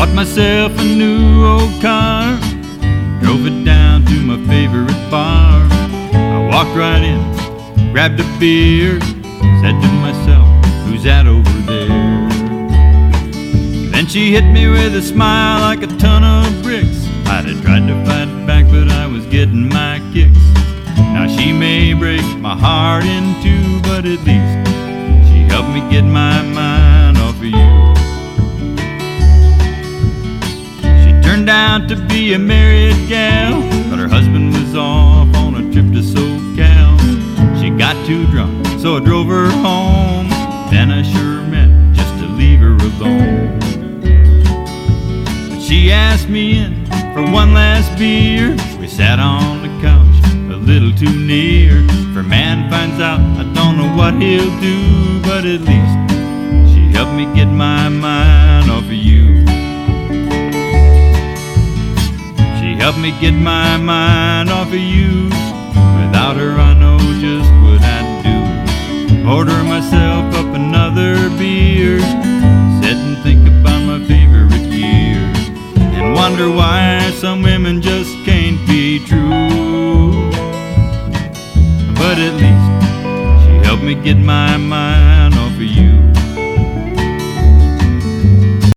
Got myself a new old car, drove it down to my favorite bar. I walked right in, grabbed a beer, said to myself, who's that over there? Then she hit me with a smile like a ton of bricks. I'd have tried to fight back, but I was getting my kicks. Now she may break my heart in two, but at least she helped me get my mind off of you. She turned out to be a married gal, but her husband was off on a trip to SoCal. She got too drunk, so I drove her home. Then I sure meant just to leave her alone. But she asked me in for one last beer. We sat on the couch a little too near. If her man finds out, I don't know what he'll do, but at least she helped me get my mind off of you. She helped me get my mind off of you. Without her I know just what I'd do. Order myself up another beer, sit and think about my favorite years, and wonder why some women just